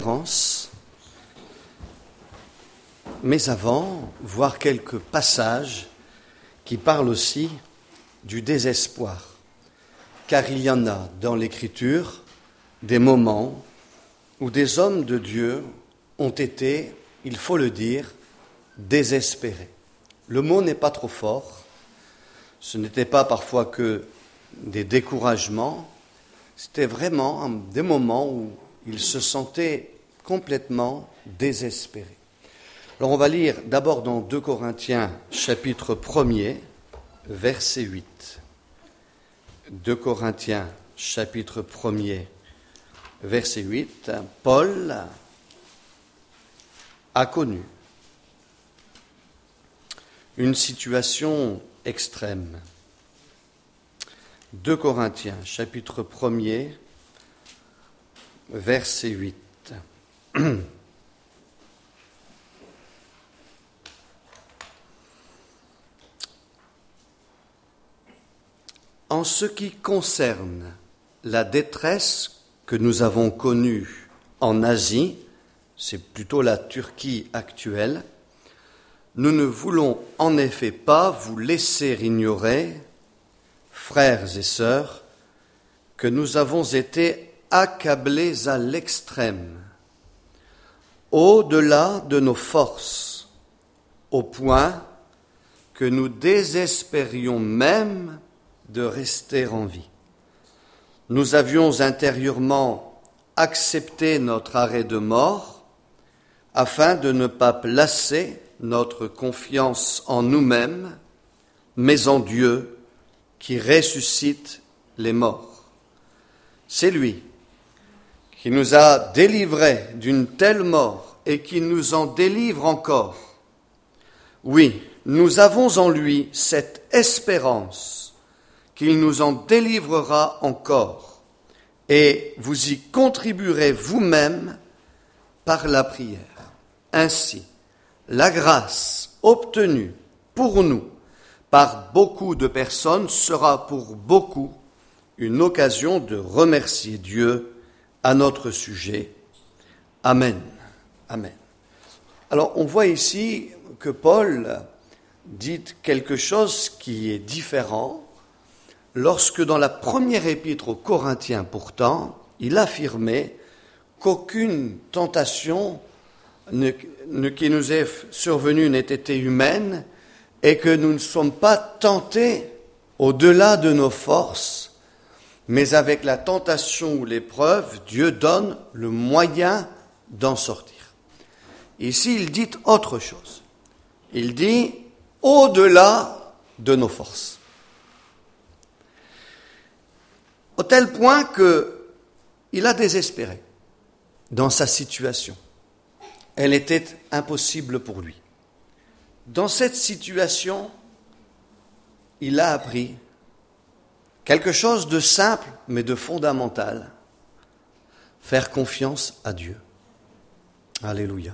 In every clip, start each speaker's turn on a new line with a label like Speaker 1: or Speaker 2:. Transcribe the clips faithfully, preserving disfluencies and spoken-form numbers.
Speaker 1: France. Mais avant, voir quelques passages qui parlent aussi du désespoir. Car il y en a dans l'Écriture des moments où des hommes de Dieu ont été, il faut le dire, désespérés. Le mot n'est pas trop fort. Ce n'était pas parfois que des découragements. C'était vraiment des moments où ils se sentaient complètement désespérés. Alors on va lire d'abord dans deux Corinthiens, chapitre premier, verset huit. deux Corinthiens, chapitre premier, verset huit. Paul a connu une situation extrême. deux Corinthiens, chapitre premier, verset huit. En ce qui concerne la détresse que nous avons connue en Asie, c'est plutôt la Turquie actuelle, nous ne voulons en effet pas vous laisser ignorer, frères et sœurs, que nous avons été accablés à l'extrême, au-delà de nos forces, au point que nous désespérions même de rester en vie. Nous avions intérieurement accepté notre arrêt de mort afin de ne pas placer notre confiance en nous-mêmes, mais en Dieu qui ressuscite les morts. C'est lui qui nous a délivrés d'une telle mort et qui nous en délivre encore. Oui, nous avons en lui cette espérance qu'il nous en délivrera encore, et vous y contribuerez vous-même par la prière. Ainsi, la grâce obtenue pour nous par beaucoup de personnes sera pour beaucoup une occasion de remercier Dieu à notre sujet. Amen. Amen. Alors, on voit ici que Paul dit quelque chose qui est différent lorsque dans la première épître aux Corinthiens, pourtant, il affirmait qu'aucune tentation ne, ne, qui nous est survenue n'ait été humaine et que nous ne sommes pas tentés au-delà de nos forces, mais avec la tentation ou l'épreuve, Dieu donne le moyen d'en sortir. Ici, il dit autre chose. Il dit au-delà de nos forces. Au tel point qu'il a désespéré dans sa situation. Elle était impossible pour lui. Dans cette situation, il a appris quelque chose de simple, mais de fondamental. Faire confiance à Dieu. Alléluia.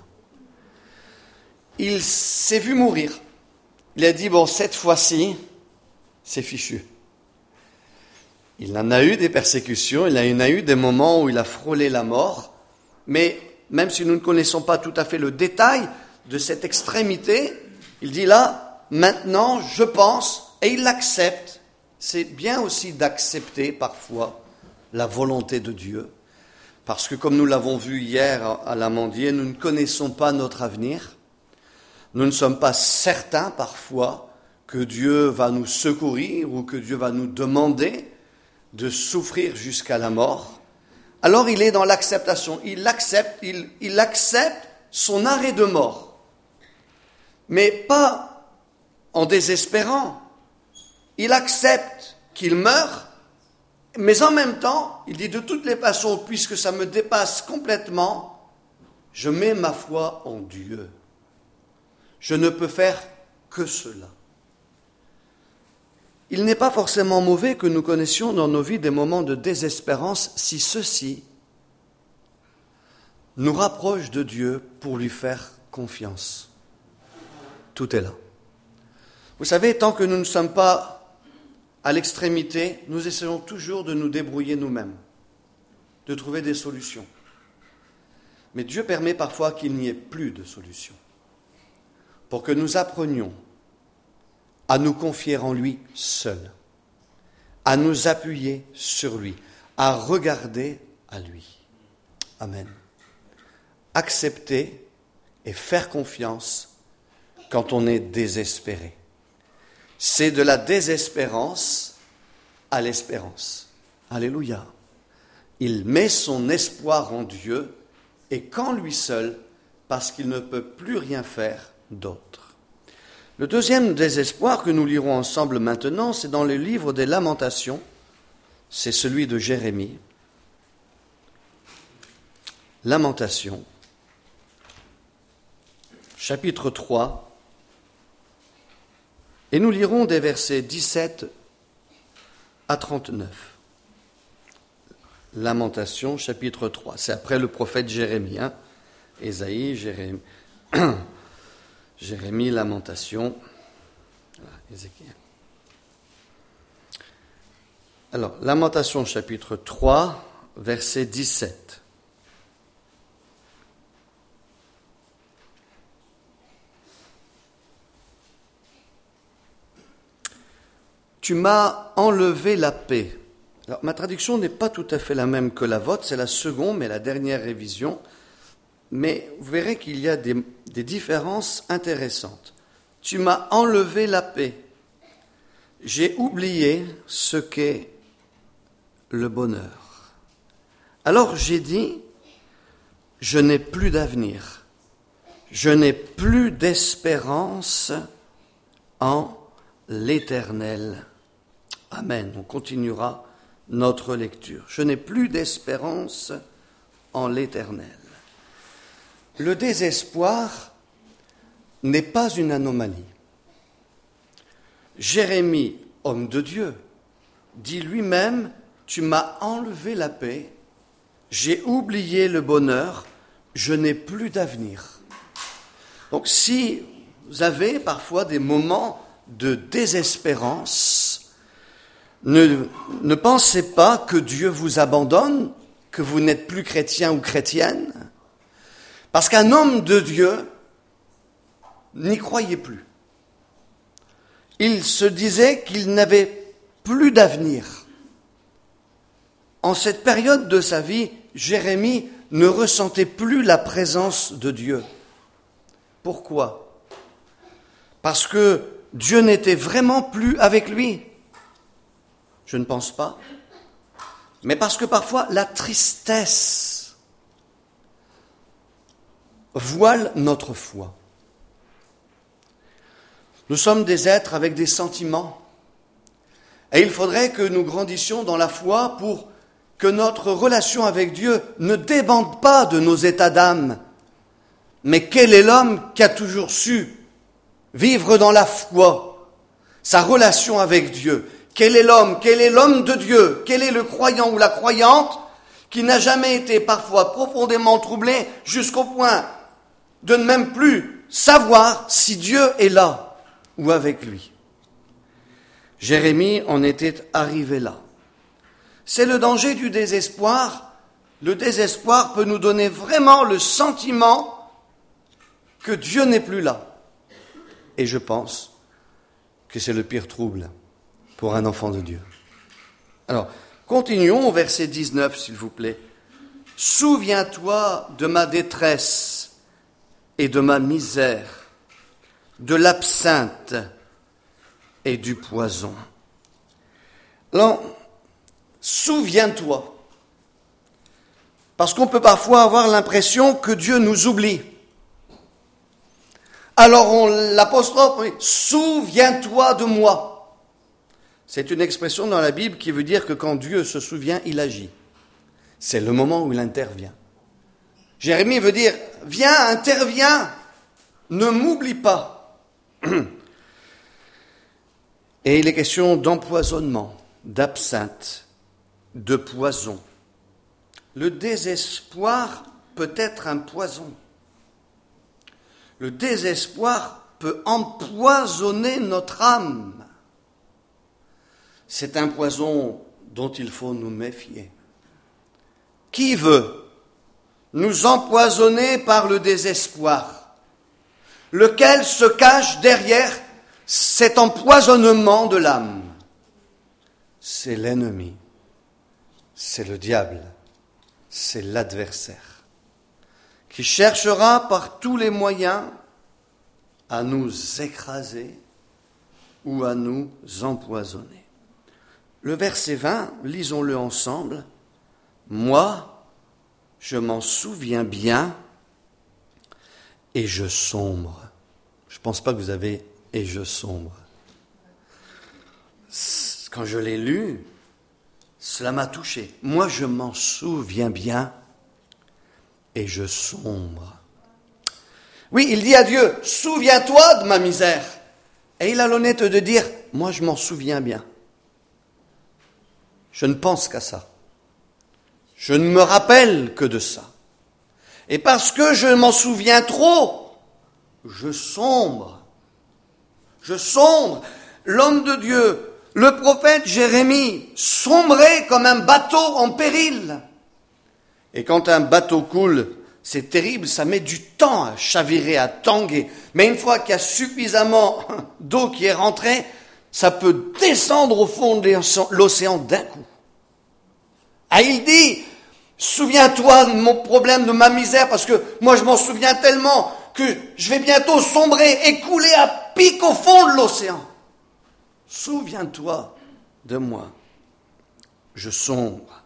Speaker 1: Il s'est vu mourir. Il a dit, bon, cette fois-ci, c'est fichu. Il en a eu des persécutions, il en a eu des moments où il a frôlé la mort, mais même si nous ne connaissons pas tout à fait le détail de cette extrémité, il dit là, maintenant, je pense, et il l'accepte. C'est bien aussi d'accepter parfois la volonté de Dieu, parce que comme nous l'avons vu hier à l'Amandier, nous ne connaissons pas notre avenir, nous ne sommes pas certains parfois que Dieu va nous secourir ou que Dieu va nous demander de souffrir jusqu'à la mort. Alors il est dans l'acceptation, il accepte, il, il accepte son arrêt de mort, mais pas en désespérant. Il accepte qu'il meure, mais en même temps, il dit de toutes les façons, puisque ça me dépasse complètement, je mets ma foi en Dieu. Je ne peux faire que cela. Il n'est pas forcément mauvais que nous connaissions dans nos vies des moments de désespérance si ceux-ci nous rapprochent de Dieu pour lui faire confiance. Tout est là. Vous savez, tant que nous ne sommes pas à l'extrémité, nous essayons toujours de nous débrouiller nous-mêmes, de trouver des solutions. Mais Dieu permet parfois qu'il n'y ait plus de solution, pour que nous apprenions à nous confier en lui seul, à nous appuyer sur lui, à regarder à lui. Amen. Accepter et faire confiance quand on est désespéré. C'est de la désespérance à l'espérance. Alléluia. Il met son espoir en Dieu et qu'en lui seul, parce qu'il ne peut plus rien faire d'autre. Le deuxième désespoir que nous lirons ensemble maintenant, c'est dans le livre des Lamentations, c'est celui de Jérémie. Lamentations, chapitre trois, et nous lirons des versets dix-sept à trente-neuf. Lamentation, chapitre trois. C'est après le prophète Jérémie. Hein. Ésaïe, Jérémie, Jérémie, Lamentation. Voilà, Ézéchiel. Alors, Lamentation, chapitre trois, verset dix-sept. Tu m'as enlevé la paix. Alors, ma traduction n'est pas tout à fait la même que la vôtre, c'est la seconde, mais la dernière révision. Mais vous verrez qu'il y a des, des différences intéressantes. Tu m'as enlevé la paix. J'ai oublié ce qu'est le bonheur. Alors j'ai dit, je n'ai plus d'avenir. Je n'ai plus d'espérance en l'Éternel. Amen. On continuera notre lecture. Je n'ai plus d'espérance en l'Éternel. Le désespoir n'est pas une anomalie. Jérémie, homme de Dieu, dit lui-même, tu m'as enlevé la paix, j'ai oublié le bonheur, je n'ai plus d'avenir. Donc si vous avez parfois des moments de désespérance, ne, ne pensez pas que Dieu vous abandonne, que vous n'êtes plus chrétien ou chrétienne, parce qu'un homme de Dieu n'y croyait plus. Il se disait qu'il n'avait plus d'avenir. En cette période de sa vie, Jérémie ne ressentait plus la présence de Dieu. Pourquoi ? Parce que Dieu n'était vraiment plus avec lui. Je ne pense pas. Mais parce que parfois la tristesse voile notre foi. Nous sommes des êtres avec des sentiments. Et il faudrait que nous grandissions dans la foi pour que notre relation avec Dieu ne dépende pas de nos états d'âme. Mais quel est l'homme qui a toujours su vivre dans la foi, sa relation avec Dieu ? Quel est l'homme ? Quel est l'homme de Dieu ? Quel est le croyant ou la croyante qui n'a jamais été parfois profondément troublé jusqu'au point de ne même plus savoir si Dieu est là ou avec lui ? Jérémie en était arrivé là. C'est le danger du désespoir. Le désespoir peut nous donner vraiment le sentiment que Dieu n'est plus là. Et je pense que c'est le pire trouble pour un enfant de Dieu. Alors, continuons au verset dix-neuf, s'il vous plaît. « Souviens-toi de ma détresse et de ma misère, de l'absinthe et du poison. » Alors, souviens-toi. Parce qu'on peut parfois avoir l'impression que Dieu nous oublie. Alors on l'apostrophe, oui, souviens-toi de moi. C'est une expression dans la Bible qui veut dire que quand Dieu se souvient, il agit. C'est le moment où il intervient. Jérémie veut dire, viens, interviens, ne m'oublie pas. Et il est question d'empoisonnement, d'absinthe, de poison. Le désespoir peut être un poison. Le désespoir peut empoisonner notre âme. C'est un poison dont il faut nous méfier. Qui veut nous empoisonner par le désespoir, lequel se cache derrière cet empoisonnement de l'âme. C'est l'ennemi, c'est le diable, c'est l'adversaire, qui cherchera par tous les moyens à nous écraser ou à nous empoisonner. Le verset vingt, lisons-le ensemble. « Moi, je m'en souviens bien et je sombre. » Je ne pense pas que vous avez « et je sombre ». Quand je l'ai lu, cela m'a touché. Moi, je m'en souviens bien et je sombre. Oui, il dit à Dieu, « Souviens-toi de ma misère. » Et il a l'honnêteté de dire, « Moi, je m'en souviens bien. » Je ne pense qu'à ça. Je ne me rappelle que de ça. Et parce que je m'en souviens trop, je sombre. Je sombre. L'homme de Dieu, le prophète Jérémie, sombrait comme un bateau en péril. Et quand un bateau coule, c'est terrible, ça met du temps à chavirer, à tanguer. Mais une fois qu'il y a suffisamment d'eau qui est rentrée, ça peut descendre au fond de l'océan d'un coup. Ah, il dit, souviens-toi de mon problème, de ma misère, parce que moi je m'en souviens tellement que je vais bientôt sombrer et couler à pic au fond de l'océan. Souviens-toi de moi. Je sombre.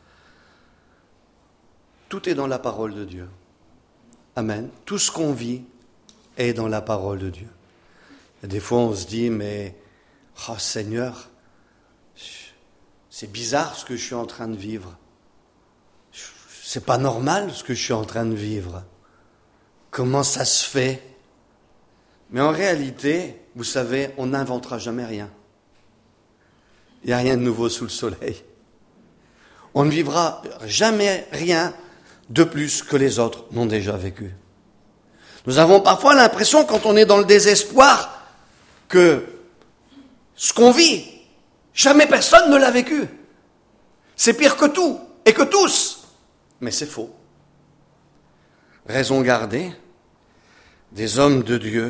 Speaker 1: Tout est dans la parole de Dieu. Amen. Tout ce qu'on vit est dans la parole de Dieu. Et des fois on se dit, mais, oh Seigneur, c'est bizarre ce que je suis en train de vivre. C'est pas normal ce que je suis en train de vivre. Comment ça se fait? Mais en réalité, vous savez, on n'inventera jamais rien. Il n'y a rien de nouveau sous le soleil. On ne vivra jamais rien de plus que les autres n'ont déjà vécu. Nous avons parfois l'impression, quand on est dans le désespoir, que ce qu'on vit, jamais personne ne l'a vécu. C'est pire que tout et que tous. Mais c'est faux. Raison gardée, des hommes de Dieu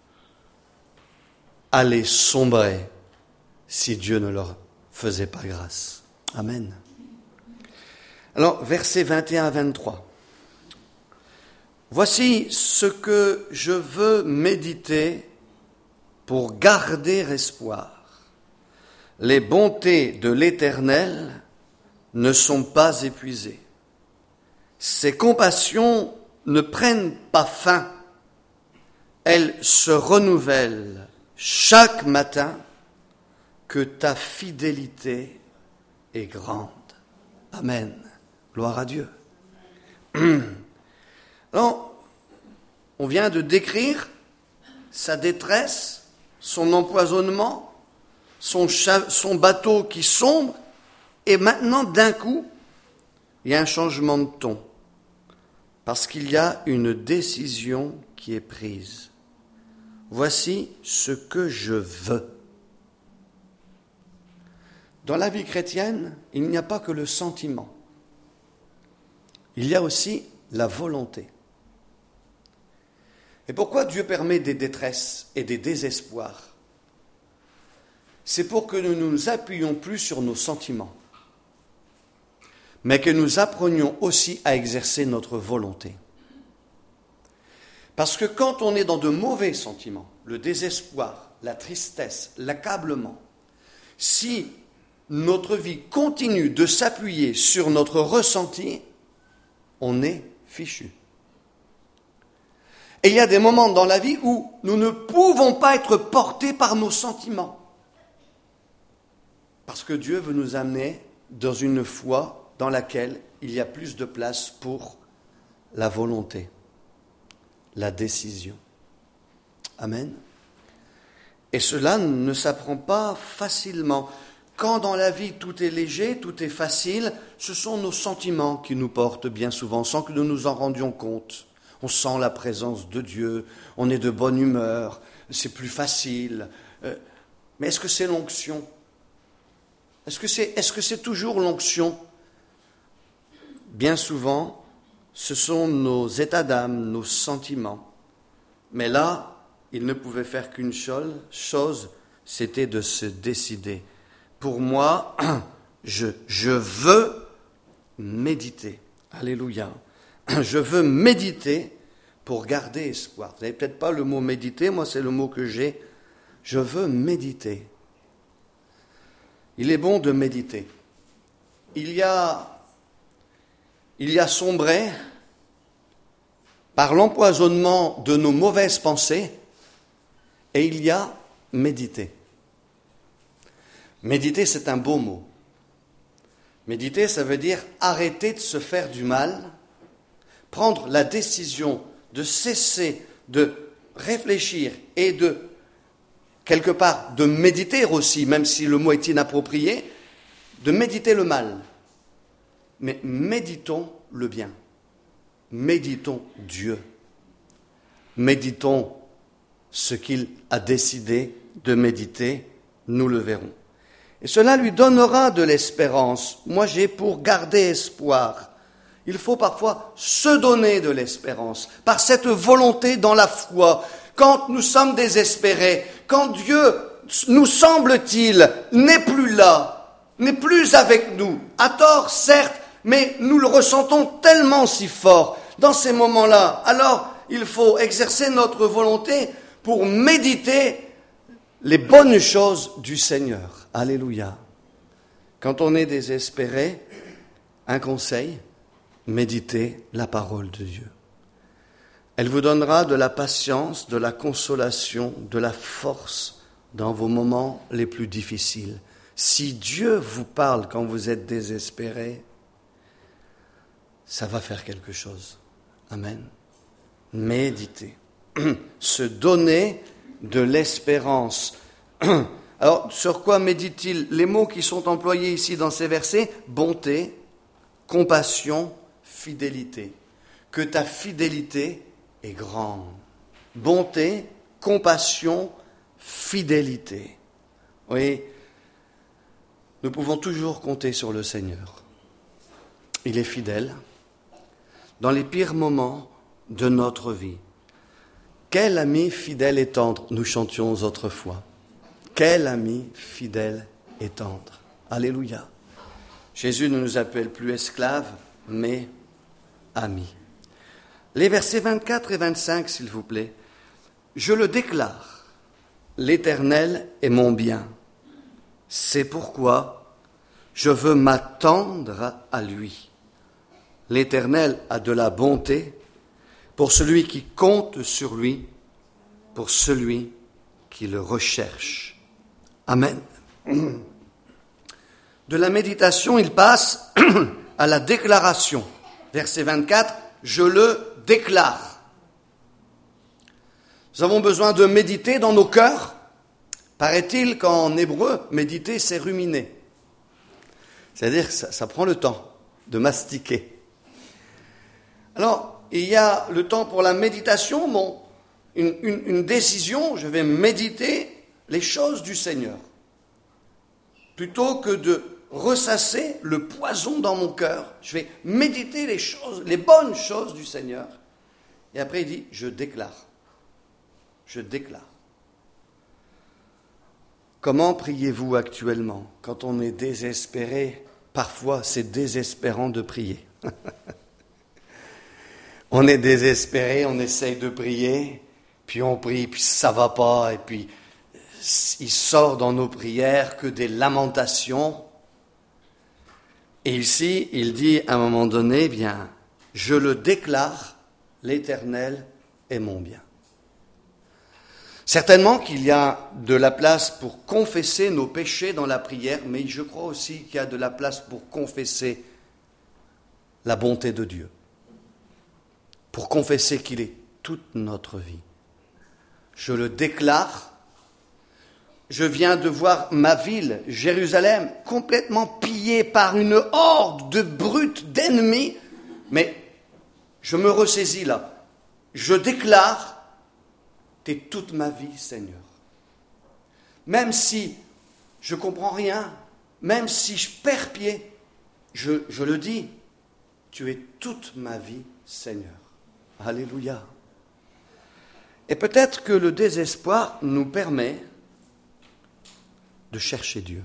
Speaker 1: allaient sombrer si Dieu ne leur faisait pas grâce. Amen. Alors, versets vingt et un à vingt-trois. Voici ce que je veux méditer pour garder espoir. Les bontés de l'Éternel ne sont pas épuisées. Ses compassions ne prennent pas fin. Elles se renouvellent chaque matin. Que ta fidélité est grande. Amen. Gloire à Dieu. Alors, on vient de décrire sa détresse, son empoisonnement, son, cha- son bateau qui sombre, et maintenant, d'un coup, il y a un changement de ton, parce qu'il y a une décision qui est prise. Voici ce que je veux. Dans la vie chrétienne, il n'y a pas que le sentiment. Il y a aussi la volonté. Et pourquoi Dieu permet des détresses et des désespoirs? C'est pour que nous ne nous appuyions plus sur nos sentiments, mais que nous apprenions aussi à exercer notre volonté. Parce que quand on est dans de mauvais sentiments, le désespoir, la tristesse, l'accablement, si notre vie continue de s'appuyer sur notre ressenti, on est fichu. Et il y a des moments dans la vie où nous ne pouvons pas être portés par nos sentiments. Parce que Dieu veut nous amener dans une foi dans laquelle il y a plus de place pour la volonté, la décision. Amen. Et cela ne s'apprend pas facilement. Quand dans la vie tout est léger, tout est facile, ce sont nos sentiments qui nous portent bien souvent, sans que nous nous en rendions compte. On sent la présence de Dieu, on est de bonne humeur, c'est plus facile. Euh, mais est-ce que c'est l'onction? Est-ce que c'est, est-ce que c'est toujours l'onction? Bien souvent, ce sont nos états d'âme, nos sentiments. Mais là, il ne pouvait faire qu'une chose, c'était de se décider. Pour moi, je, je veux méditer. Alléluia. Je veux méditer pour garder espoir. Vous n'avez peut-être pas le mot méditer, moi c'est le mot que j'ai. Je veux méditer. Il est bon de méditer. Il y a, il y a sombré par l'empoisonnement de nos mauvaises pensées et il y a méditer. Méditer, c'est un beau mot. Méditer, ça veut dire arrêter de se faire du mal, prendre la décision de cesser de réfléchir et de, quelque part, de méditer aussi, même si le mot est inapproprié, de méditer le mal. Mais méditons le bien. Méditons Dieu. Méditons ce qu'il a décidé de méditer, nous le verrons. Et cela lui donnera de l'espérance. Moi, j'ai pour garder espoir. Il faut parfois se donner de l'espérance par cette volonté dans la foi. Quand nous sommes désespérés, quand Dieu, nous semble-t-il, n'est plus là, n'est plus avec nous, à tort certes, mais nous le ressentons tellement si fort dans ces moments-là. Alors, il faut exercer notre volonté pour méditer les bonnes choses du Seigneur. Alléluia. Quand on est désespéré, un conseil, méditez la parole de Dieu. Elle vous donnera de la patience, de la consolation, de la force dans vos moments les plus difficiles. Si Dieu vous parle quand vous êtes désespéré, ça va faire quelque chose. Amen. Méditer. Se donner de l'espérance. Alors, sur quoi médite-t-il? Les mots qui sont employés ici dans ces versets, bonté, compassion, fidélité. Que ta fidélité est grande. Bonté, compassion, fidélité. Oui, nous pouvons toujours compter sur le Seigneur. Il est fidèle dans les pires moments de notre vie. Quel ami fidèle et tendre, nous chantions autrefois. Quel ami fidèle et tendre. Alléluia. Jésus ne nous appelle plus esclaves, mais amis. Les versets vingt-quatre et vingt-cinq, s'il vous plaît. Je le déclare, l'Éternel est mon bien. C'est pourquoi je veux m'attendre à lui. L'Éternel a de la bonté pour celui qui compte sur lui, pour celui qui le recherche. Amen. De la méditation, il passe à la déclaration. Verset vingt-quatre, je le déclare. Nous avons besoin de méditer dans nos cœurs. Paraît-il qu'en hébreu, méditer, c'est ruminer. C'est-à-dire que ça, ça prend le temps de mastiquer. Alors, il y a le temps pour la méditation, bon, une, une, une décision, je vais méditer les choses du Seigneur. Plutôt que de ressasser le poison dans mon cœur, je vais méditer les choses, les bonnes choses du Seigneur. Et après il dit, je déclare. Je déclare. Comment priez-vous actuellement? Quand on est désespéré, parfois c'est désespérant de prier. On est désespéré, on essaye de prier, puis on prie, puis ça va pas, et puis il sort dans nos prières que des lamentations. Et ici, il dit à un moment donné, bien, je le déclare, l'Éternel est mon bien. Certainement qu'il y a de la place pour confesser nos péchés dans la prière, mais je crois aussi qu'il y a de la place pour confesser la bonté de Dieu. Pour confesser qu'il est toute notre vie. Je le déclare. Je viens de voir ma ville, Jérusalem, complètement pillée par une horde de brutes, d'ennemis. Mais je me ressaisis là. Je déclare, t'es toute ma vie, Seigneur. Même si je ne comprends rien, même si je perds pied, je, je le dis, tu es toute ma vie, Seigneur. Alléluia. Et peut-être que le désespoir nous permet de chercher Dieu.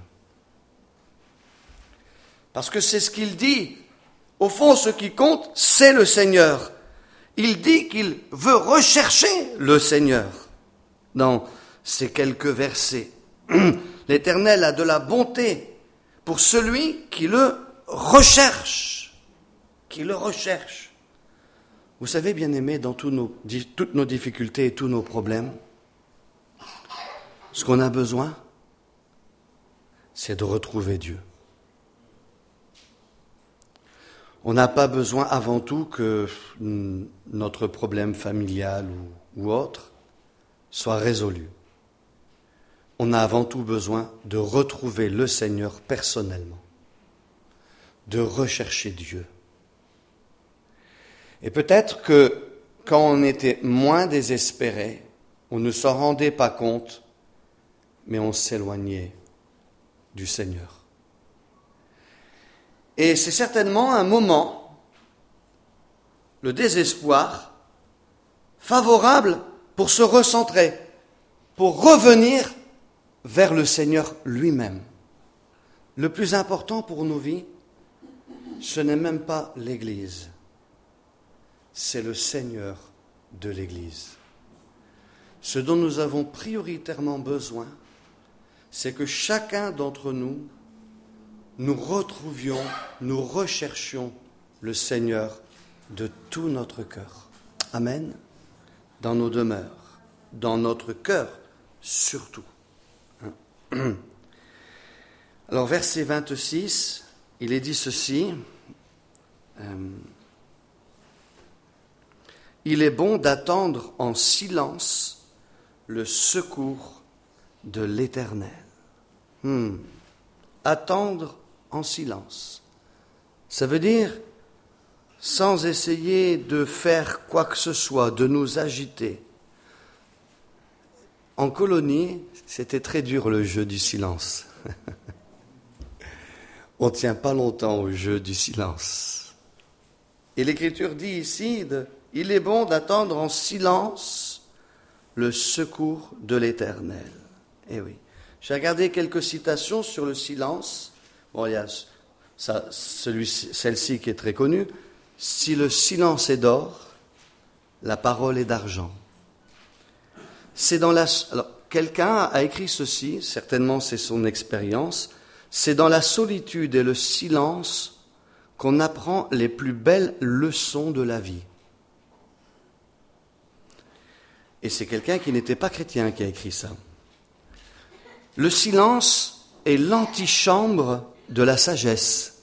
Speaker 1: Parce que c'est ce qu'il dit. Au fond, ce qui compte, c'est le Seigneur. Il dit qu'il veut rechercher le Seigneur dans ces quelques versets. L'Éternel a de la bonté pour celui qui le recherche. Qui le recherche. Vous savez, bien-aimés, dans tous nos, toutes nos difficultés et tous nos problèmes, ce qu'on a besoin, c'est de retrouver Dieu. On n'a pas besoin avant tout que notre problème familial ou, ou autre soit résolu. On a avant tout besoin de retrouver le Seigneur personnellement, de rechercher Dieu. Et peut-être que quand on était moins désespéré, on ne s'en rendait pas compte, mais on s'éloignait du Seigneur. Et c'est certainement un moment, le désespoir, favorable pour se recentrer, pour revenir vers le Seigneur lui-même. Le plus important pour nos vies, ce n'est même pas l'Église, c'est le Seigneur de l'Église. Ce dont nous avons prioritairement besoin, c'est que chacun d'entre nous, nous retrouvions, nous recherchions le Seigneur de tout notre cœur. Amen. Dans nos demeures, dans notre cœur surtout. Alors, verset vingt-six, il est dit ceci. Euh, il est bon d'attendre en silence le secours de l'Éternel. Hmm. Attendre en silence. Ça veut dire, sans essayer de faire quoi que ce soit, de nous agiter. En colonie, c'était très dur le jeu du silence. On ne tient pas longtemps au jeu du silence. Et l'Écriture dit ici, de, il est bon d'attendre en silence le secours de l'Éternel. Eh oui. J'ai regardé quelques citations sur le silence. Bon, il y a ça, celui, celle-ci qui est très connue. Si le silence est d'or, la parole est d'argent. C'est dans la. Alors, quelqu'un a écrit ceci, certainement c'est son expérience. C'est dans la solitude et le silence qu'on apprend les plus belles leçons de la vie. Et c'est quelqu'un qui n'était pas chrétien qui a écrit ça. Le silence est l'antichambre de la sagesse.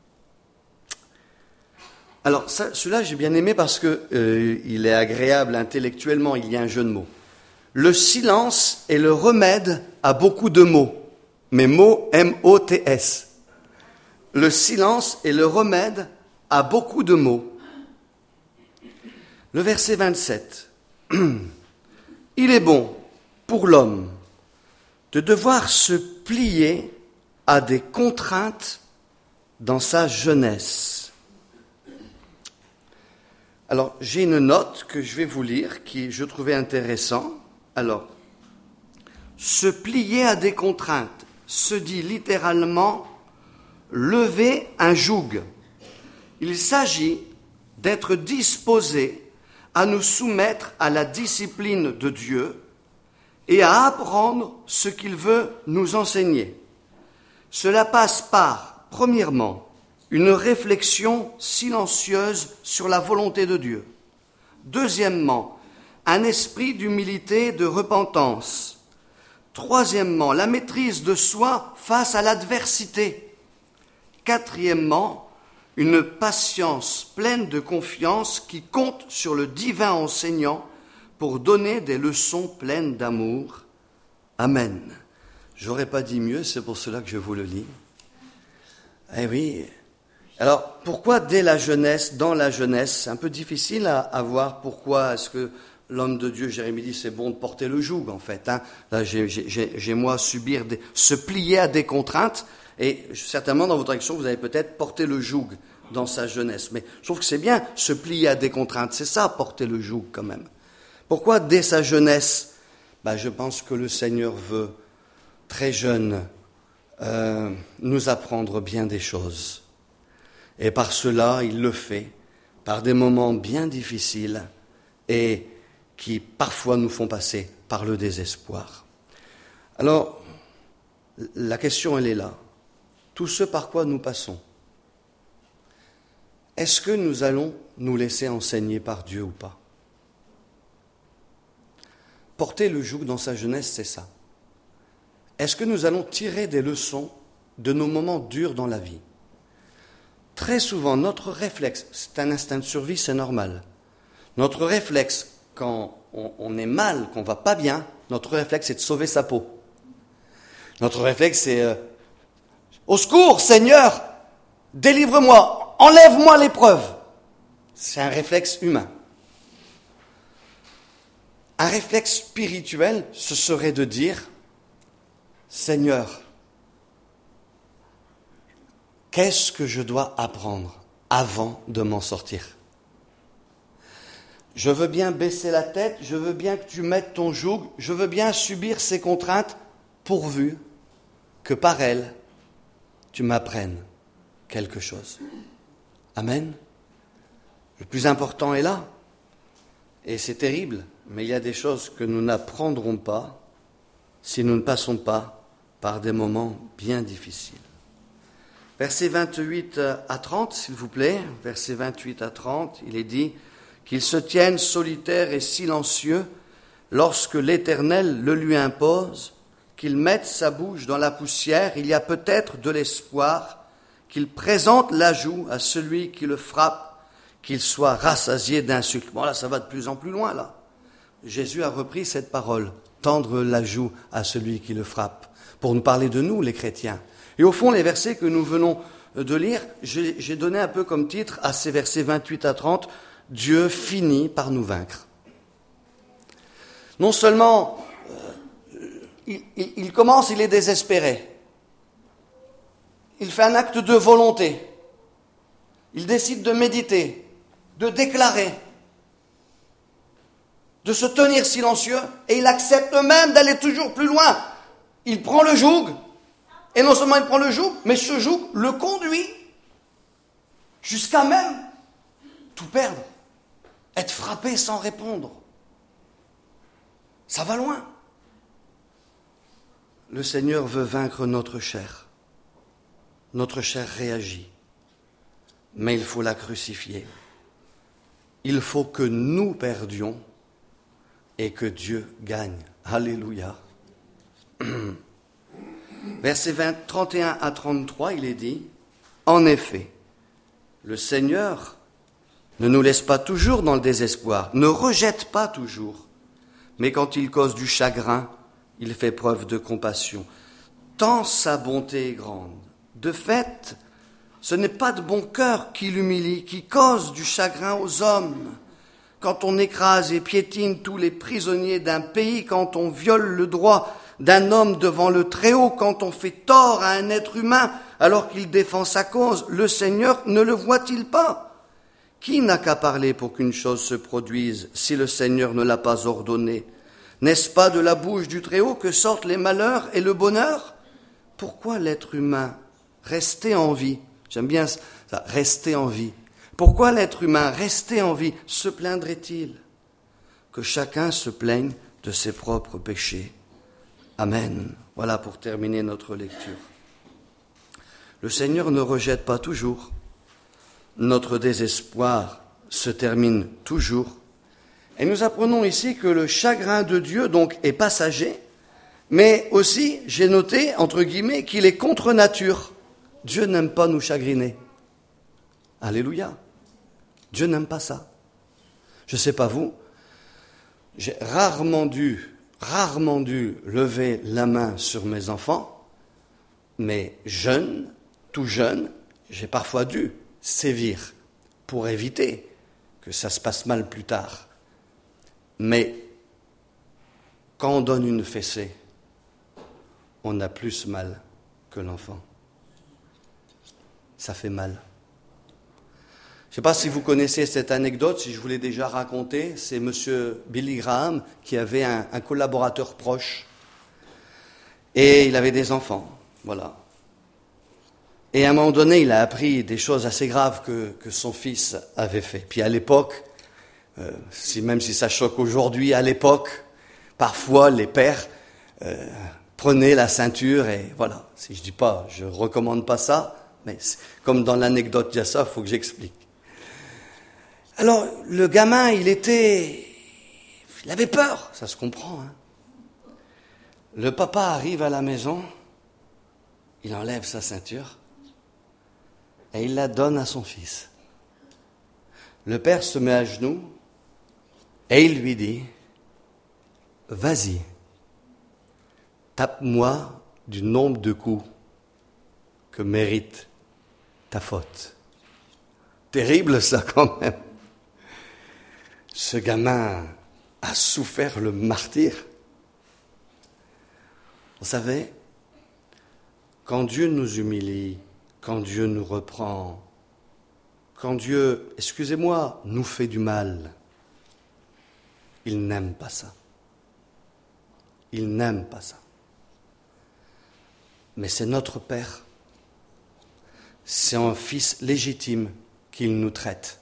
Speaker 1: Alors, ça, celui-là, j'ai bien aimé parce que euh, il est agréable intellectuellement, il y a un jeu de mots. Le silence est le remède à beaucoup de maux. Mais mots, M O T S. Le silence est le remède à beaucoup de maux. Le verset vingt-sept. Il est bon pour l'homme de devoir se plier à des contraintes dans sa jeunesse. Alors, j'ai une note que je vais vous lire, qui je trouvais intéressant. Alors, se plier à des contraintes se dit littéralement lever un joug. Il s'agit d'être disposé à nous soumettre à la discipline de Dieu et à apprendre ce qu'il veut nous enseigner. Cela passe par, premièrement, une réflexion silencieuse sur la volonté de Dieu. Deuxièmement, un esprit d'humilité et de repentance. Troisièmement, la maîtrise de soi face à l'adversité. Quatrièmement, une patience pleine de confiance qui compte sur le divin enseignant pour donner des leçons pleines d'amour. Amen. J'aurais pas dit mieux, c'est pour cela que je vous le lis. Eh oui. Alors, pourquoi dès la jeunesse, dans la jeunesse, c'est un peu difficile à, à voir pourquoi est-ce que l'homme de Dieu, Jérémie, dit c'est bon de porter le joug, en fait. Hein. Là, j'ai, j'ai, j'ai moi à subir, des, se plier à des contraintes, et certainement dans votre action, vous avez peut-être porté le joug dans sa jeunesse. Mais je trouve que c'est bien se plier à des contraintes. C'est ça, porter le joug quand même. Pourquoi dès sa jeunesse? Ben, je pense que le Seigneur veut, très jeune, euh, nous apprendre bien des choses. Et par cela, il le fait, par des moments bien difficiles et qui parfois nous font passer par le désespoir. Alors, la question, elle est là. Tout ce par quoi nous passons, est-ce que nous allons nous laisser enseigner par Dieu ou pas? Porter le joug dans sa jeunesse, c'est ça. Est-ce que nous allons tirer des leçons de nos moments durs dans la vie? Très souvent, notre réflexe, c'est un instinct de survie, c'est normal. Notre réflexe, quand on, on est mal, qu'on va pas bien, notre réflexe, c'est de sauver sa peau. Notre réflexe, c'est euh, « Au secours, Seigneur, délivre-moi, enlève-moi l'épreuve !» C'est un réflexe humain. Un réflexe spirituel, ce serait de dire « Seigneur, qu'est-ce que je dois apprendre avant de m'en sortir? Je veux bien baisser la tête, je veux bien que tu mettes ton joug, je veux bien subir ces contraintes, pourvu que par elles, tu m'apprennes quelque chose. » Amen. Le plus important est là. Et c'est terrible, mais il y a des choses que nous n'apprendrons pas si nous ne passons pas par des moments bien difficiles. Versets vingt-huit à trente, s'il vous plaît. Versets vingt-huit à trente, il est dit qu'il se tienne solitaire et silencieux lorsque l'Éternel le lui impose, qu'il mette sa bouche dans la poussière, il y a peut-être de l'espoir, qu'il présente la joue à celui qui le frappe, qu'il soit rassasié d'insultes. Bon, là, ça va de plus en plus loin, là. Jésus a repris cette parole, tendre la joue à celui qui le frappe, pour nous parler de nous, les chrétiens. Et au fond, les versets que nous venons de lire, j'ai, j'ai donné un peu comme titre à ces versets vingt-huit à trente, « Dieu finit par nous vaincre ». Non seulement, euh, il, il, il commence, il est désespéré. Il fait un acte de volonté. Il décide de méditer, de déclarer, de se tenir silencieux, et il accepte même d'aller toujours plus loin. Il prend le joug, et non seulement il prend le joug, mais ce joug le conduit jusqu'à même tout perdre, être frappé sans répondre. Ça va loin. Le Seigneur veut vaincre notre chair. Notre chair réagit, mais il faut la crucifier. Il faut que nous perdions et que Dieu gagne. Alléluia. Versets vingt, trente et un à trente-trois, il est dit, « En effet, le Seigneur ne nous laisse pas toujours dans le désespoir, ne rejette pas toujours, mais quand il cause du chagrin, il fait preuve de compassion. Tant sa bonté est grande. De fait, ce n'est pas de bon cœur qui l'humilie, qui cause du chagrin aux hommes. Quand on écrase et piétine tous les prisonniers d'un pays, quand on viole le droit d'un homme devant le Très-Haut, quand on fait tort à un être humain alors qu'il défend sa cause, le Seigneur ne le voit-il pas? Qui n'a qu'à parler pour qu'une chose se produise si le Seigneur ne l'a pas ordonné? N'est-ce pas de la bouche du Très-Haut que sortent les malheurs et le bonheur? Pourquoi l'être humain resté en vie, j'aime bien ça, rester en vie, pourquoi l'être humain resté en vie se plaindrait-il? Que chacun se plaigne de ses propres péchés. Amen. Voilà pour terminer notre lecture. Le Seigneur ne rejette pas toujours. Notre désespoir se termine toujours. Et nous apprenons ici que le chagrin de Dieu, donc, est passager, mais aussi, j'ai noté, entre guillemets, qu'il est contre nature. Dieu n'aime pas nous chagriner. Alléluia. Dieu n'aime pas ça. Je ne sais pas vous, j'ai rarement dû, rarement dû lever la main sur mes enfants, mais jeune, tout jeune, j'ai parfois dû sévir pour éviter que ça se passe mal plus tard. Mais quand on donne une fessée, on a plus mal que l'enfant. Ça fait mal. Je ne sais pas si vous connaissez cette anecdote, si je vous l'ai déjà racontée. C'est monsieur Billy Graham qui avait un, un collaborateur proche. Et il avait des enfants, voilà. Et à un moment donné, il a appris des choses assez graves que, que son fils avait fait. Puis à l'époque, euh, si, même si ça choque aujourd'hui, à l'époque, parfois les pères euh, prenaient la ceinture et voilà. Si je dis pas, je recommande pas ça, mais comme dans l'anecdote il y a ça, il faut que j'explique. Alors, le gamin, il était... Il avait peur, ça se comprend. Hein. Le papa arrive à la maison, il enlève sa ceinture et il la donne à son fils. Le père se met à genoux et il lui dit, « Vas-y, tape-moi du nombre de coups que mérite ta faute. » Terrible ça quand même. Ce gamin a souffert le martyre. Vous savez, quand Dieu nous humilie, quand Dieu nous reprend, quand Dieu, excusez-moi, nous fait du mal, il n'aime pas ça. Il n'aime pas ça. Mais c'est notre Père. C'est un fils légitime qu'il nous traite.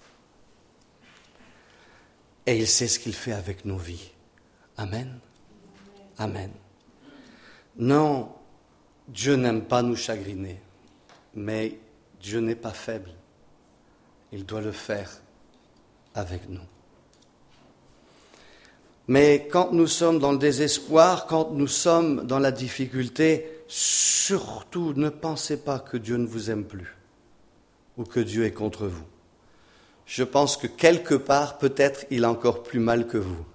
Speaker 1: Et il sait ce qu'il fait avec nos vies. Amen. Amen. Non, Dieu n'aime pas nous chagriner, mais Dieu n'est pas faible. Il doit le faire avec nous. Mais quand nous sommes dans le désespoir, quand nous sommes dans la difficulté, surtout ne pensez pas que Dieu ne vous aime plus ou que Dieu est contre vous. Je pense que quelque part, peut-être, il a encore plus mal que vous.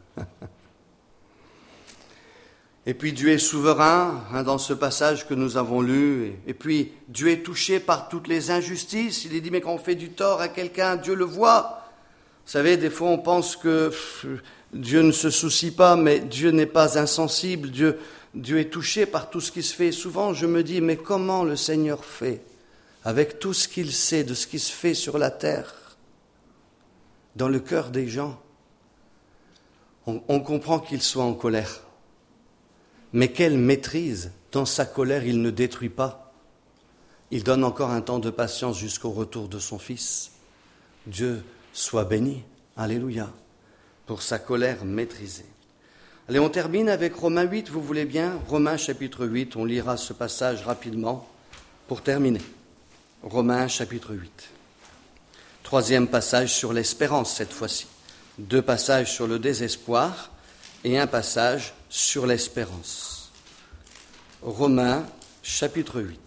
Speaker 1: Et puis Dieu est souverain, hein, dans ce passage que nous avons lu. Et, et puis Dieu est touché par toutes les injustices. Il est dit, mais quand on fait du tort à quelqu'un, Dieu le voit. Vous savez, des fois on pense que pff, Dieu ne se soucie pas, mais Dieu n'est pas insensible. Dieu, Dieu est touché par tout ce qui se fait. Et souvent je me dis, mais comment le Seigneur fait, avec tout ce qu'il sait de ce qui se fait sur la terre, dans le cœur des gens, on, on comprend qu'il soit en colère. Mais quelle maîtrise, dans sa colère, il ne détruit pas. Il donne encore un temps de patience jusqu'au retour de son Fils. Dieu soit béni, alléluia, pour sa colère maîtrisée. Allez, on termine avec Romains huit, vous voulez bien ? Romains chapitre huit, on lira ce passage rapidement pour terminer. Romains chapitre huit. Troisième passage sur l'espérance cette fois-ci. Deux passages sur le désespoir et un passage sur l'espérance. Romains chapitre huit.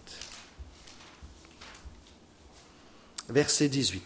Speaker 1: Verset dix-huit.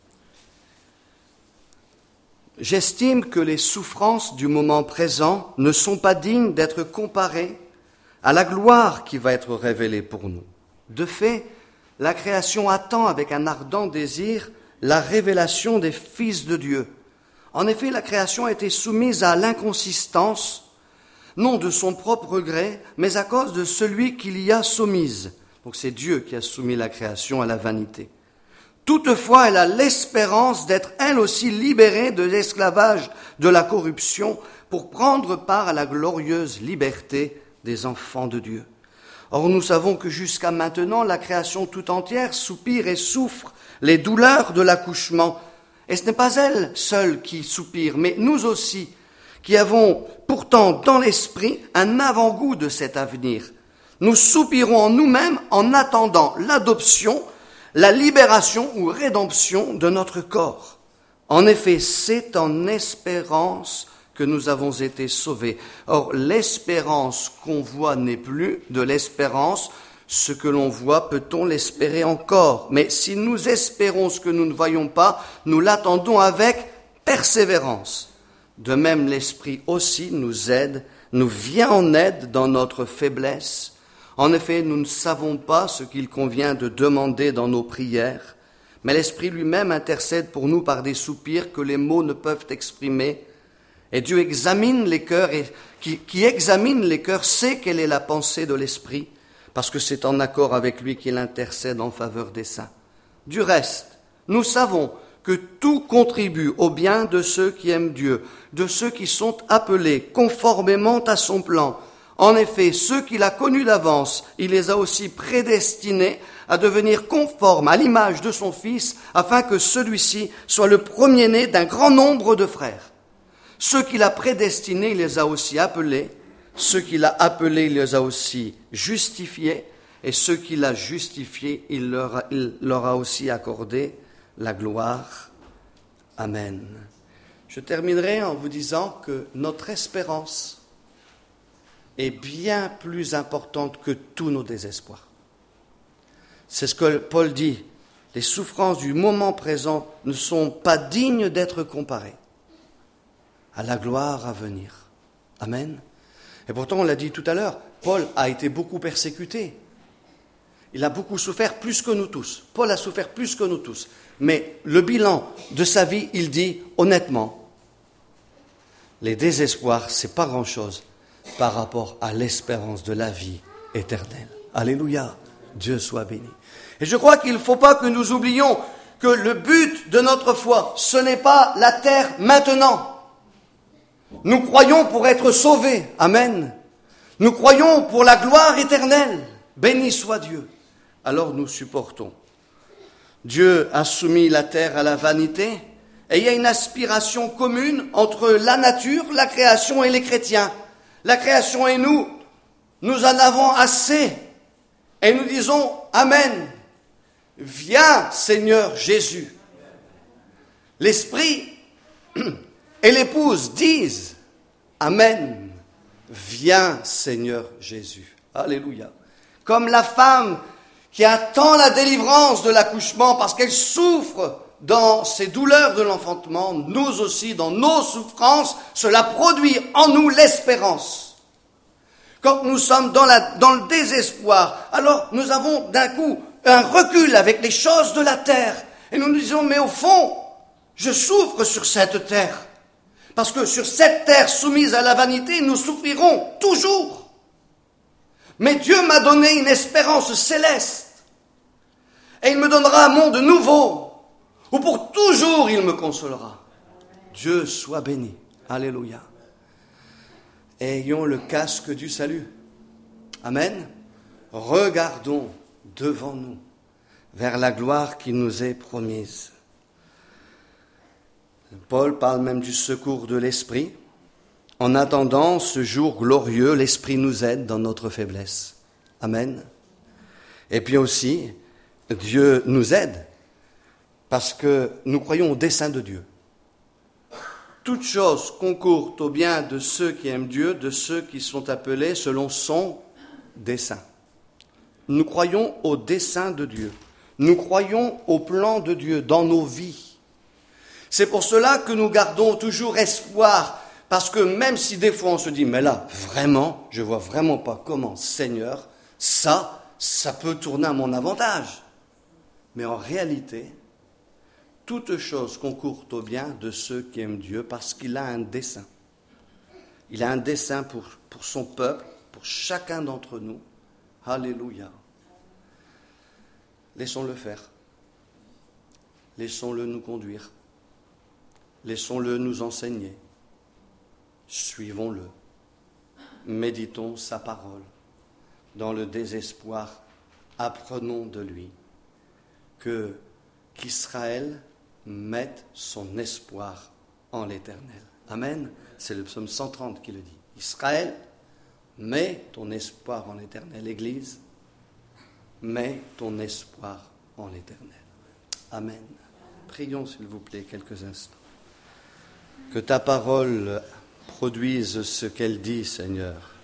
Speaker 1: J'estime que les souffrances du moment présent ne sont pas dignes d'être comparées à la gloire qui va être révélée pour nous. De fait, la création attend avec un ardent désir la révélation des fils de Dieu. En effet, la création a été soumise à l'inconsistance, non de son propre gré, mais à cause de celui qui l'y a soumise. Donc c'est Dieu qui a soumis la création à la vanité. Toutefois, elle a l'espérance d'être elle aussi libérée de l'esclavage de la corruption pour prendre part à la glorieuse liberté des enfants de Dieu. Or, nous savons que jusqu'à maintenant, la création tout entière soupire et souffre les douleurs de l'accouchement. Et ce n'est pas elle seule qui soupire, mais nous aussi, qui avons pourtant dans l'esprit un avant-goût de cet avenir. Nous soupirons en nous-mêmes en attendant l'adoption, la libération ou rédemption de notre corps. En effet, c'est en espérance que nous avons été sauvés. Or, l'espérance qu'on voit n'est plus de l'espérance. Ce que l'on voit, peut-on l'espérer encore? Mais si nous espérons ce que nous ne voyons pas, nous l'attendons avec persévérance. De même, l'Esprit aussi nous aide, nous vient en aide dans notre faiblesse. En effet, nous ne savons pas ce qu'il convient de demander dans nos prières, mais l'Esprit lui-même intercède pour nous par des soupirs que les mots ne peuvent exprimer. Et Dieu examine les cœurs, et qui, qui examine les cœurs sait quelle est la pensée de l'Esprit, parce que c'est en accord avec lui qu'il intercède en faveur des saints. Du reste, nous savons que tout contribue au bien de ceux qui aiment Dieu, de ceux qui sont appelés conformément à son plan. En effet, ceux qu'il a connus d'avance, il les a aussi prédestinés à devenir conformes à l'image de son Fils, afin que celui-ci soit le premier-né d'un grand nombre de frères. Ceux qu'il a prédestinés, il les a aussi appelés. Ceux qu'il a appelés, il les a aussi justifiés. Et ceux qu'il a justifiés, il leur a, il leur a aussi accordé la gloire. Amen. Je terminerai en vous disant que notre espérance est bien plus importante que tous nos désespoirs. C'est ce que Paul dit. Les souffrances du moment présent ne sont pas dignes d'être comparées à la gloire à venir. Amen. Et pourtant, on l'a dit tout à l'heure, Paul a été beaucoup persécuté. Il a beaucoup souffert, plus que nous tous. Paul a souffert plus que nous tous. Mais le bilan de sa vie, il dit honnêtement, les désespoirs, c'est pas grand-chose par rapport à l'espérance de la vie éternelle. Alléluia, Dieu soit béni. Et je crois qu'il ne faut pas que nous oublions que le but de notre foi, ce n'est pas la terre maintenant. Nous croyons pour être sauvés. Amen. Nous croyons pour la gloire éternelle. Béni soit Dieu. Alors nous supportons. Dieu a soumis la terre à la vanité et il y a une aspiration commune entre la nature, la création et les chrétiens. La création et nous, nous en avons assez et nous disons Amen. Viens Seigneur Jésus. L'Esprit et l'épouse disent Amen. Viens Seigneur Jésus. Alléluia. Comme la femme qui attend la délivrance de l'accouchement parce qu'elle souffre dans ses douleurs de l'enfantement, nous aussi, dans nos souffrances, cela produit en nous l'espérance. Quand nous sommes dans, la, dans le désespoir, alors nous avons d'un coup un recul avec les choses de la terre. Et nous nous disons, mais au fond, je souffre sur cette terre. Parce que sur cette terre soumise à la vanité, nous souffrirons toujours. Mais Dieu m'a donné une espérance céleste. Et il me donnera un monde nouveau, où pour toujours il me consolera. Dieu soit béni. Alléluia. Ayons le casque du salut. Amen. Regardons devant nous, vers la gloire qui nous est promise. Paul parle même du secours de l'Esprit. En attendant ce jour glorieux, l'Esprit nous aide dans notre faiblesse. Amen. Et puis aussi, Dieu nous aide parce que nous croyons au dessein de Dieu. Toutes choses concourent au bien de ceux qui aiment Dieu, de ceux qui sont appelés selon son dessein. Nous croyons au dessein de Dieu. Nous croyons au plan de Dieu dans nos vies. C'est pour cela que nous gardons toujours espoir, parce que même si des fois on se dit, mais là, vraiment, je vois vraiment pas comment, Seigneur, ça, ça peut tourner à mon avantage. Mais en réalité, toute chose concourt au bien de ceux qui aiment Dieu, parce qu'il a un dessein. Il a un dessein pour, pour son peuple, pour chacun d'entre nous. Alléluia. Laissons-le faire. Laissons-le nous conduire. Laissons-le nous enseigner. Suivons-le. Méditons sa parole. Dans le désespoir, apprenons de lui que qu'Israël mette son espoir en l'Éternel. Amen. C'est le psaume cent trente qui le dit. Israël, mets ton espoir en l'Éternel. Église, mets ton espoir en l'Éternel. Amen. Prions, s'il vous plaît, quelques instants. Que ta parole produise ce qu'elle dit, Seigneur.